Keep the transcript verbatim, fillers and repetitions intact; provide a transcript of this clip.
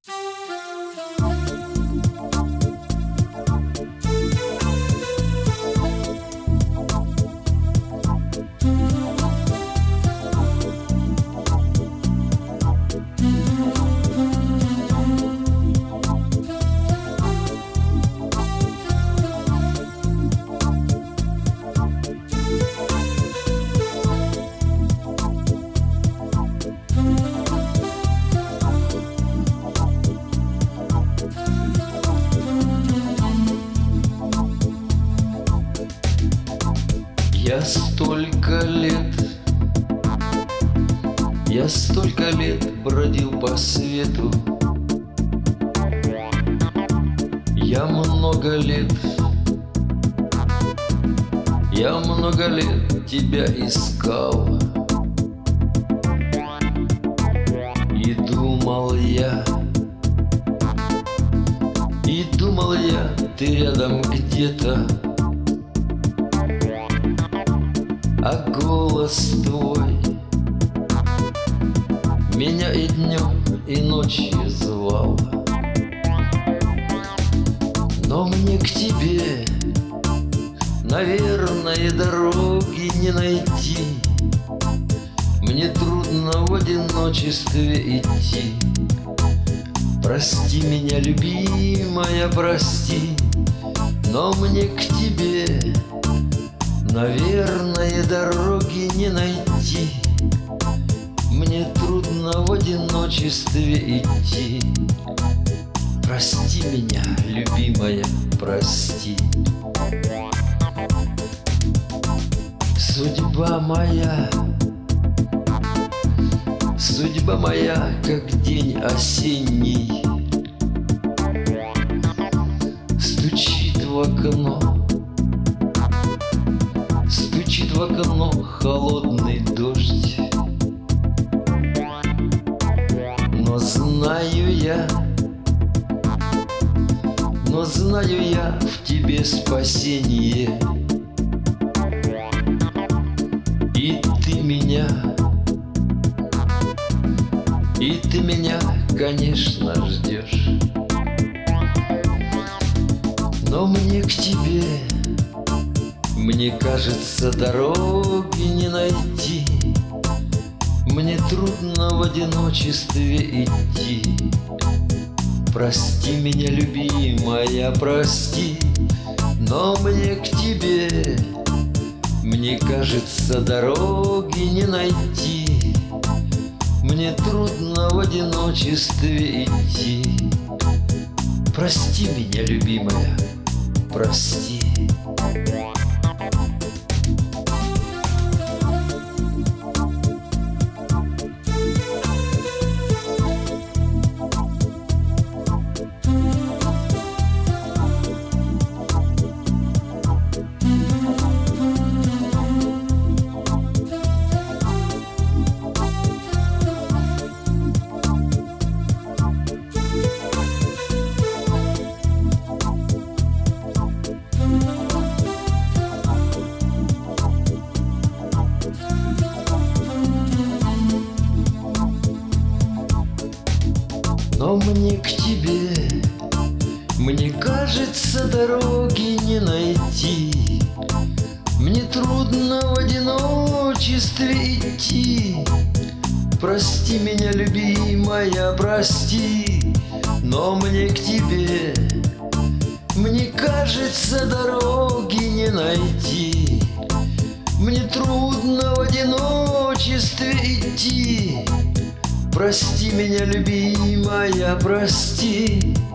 Я столько лет, я столько лет бродил по свету. Я много лет, я много лет тебя искал. И думал я, и думал я, ты рядом где-то. А голос твой меня и днем, и ночью звал. Но мне к тебе, наверное, дороги не найти. Мне трудно в одиночестве идти. Прости меня, любимая, прости, но мне к тебе, наверное, дороги не найти. Мне трудно в одиночестве идти. Прости меня, любимая, прости. Судьба моя, судьба моя, как день осенний, стучит в окно, стучит в окно холодный дождь. Но знаю я, но знаю я в тебе спасение. И ты меня, и ты меня, конечно, ждешь. Но мне к тебе, мне кажется, дороги не найти. Мне трудно в одиночестве идти. Прости меня, любимая, прости, но мне к тебе, мне кажется, дороги не найти. Мне трудно в одиночестве идти. Прости меня, любимая, прости. Но мне к тебе, мне кажется, дороги не найти. Мне трудно в одиночестве идти. Прости меня, любимая, прости, но мне к тебе, мне кажется, дороги не найти. Мне трудно в одиночестве идти. Прости меня, любимая, прости.